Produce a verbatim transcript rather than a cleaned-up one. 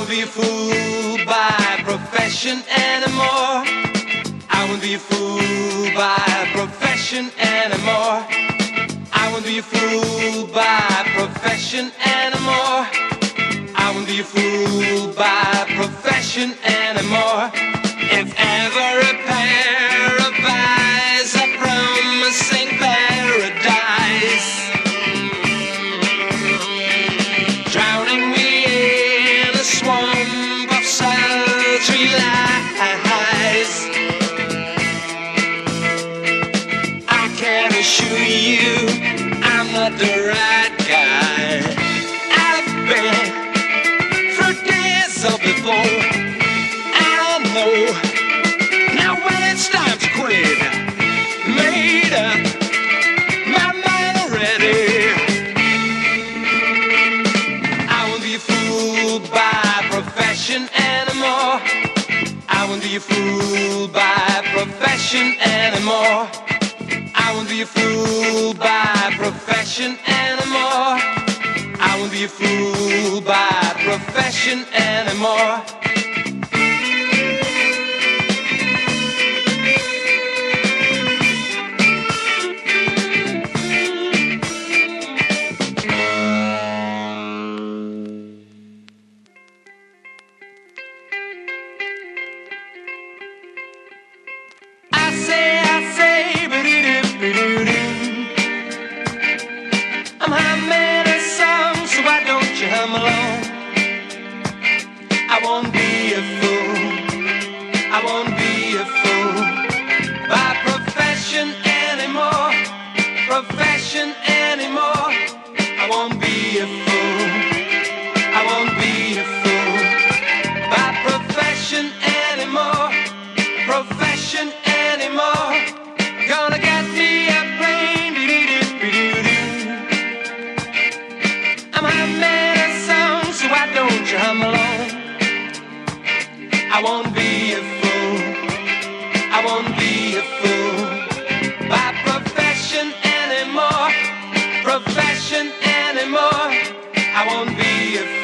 won't be fooled by profession anymore. I won't be fooled by profession anymore. I won't be fooled by profession anymore. I won't be fooled by profession anymore. If ever a pair of eyes are promising paradise, drowning me in a swamp of sultry lies, I can assure you I'm not the right guy. I've been through days of before, I know. Now when it's time to quit, made up my mind already. I won't be fooled by profession anymore. I won't be fooled by profession anymore. I won't be fooled by profession anymore. I won't be fooled by profession anymore. I say, I say, ba-dee-doo-ba-doo-doo. I'm humming a song, so why don't you hum along? I won't be a fool, I won't be a fool by profession anymore, profession anymore. I won't be a fool, I won't be a fool by profession anymore, profession anymore. Gonna get me a plane, doo-doo-doo-doo-doo. I'm humming a song, so why don't you hum along? I won't be a fool, I won't be a fool by profession anymore, profession anymore. I won't be a fool.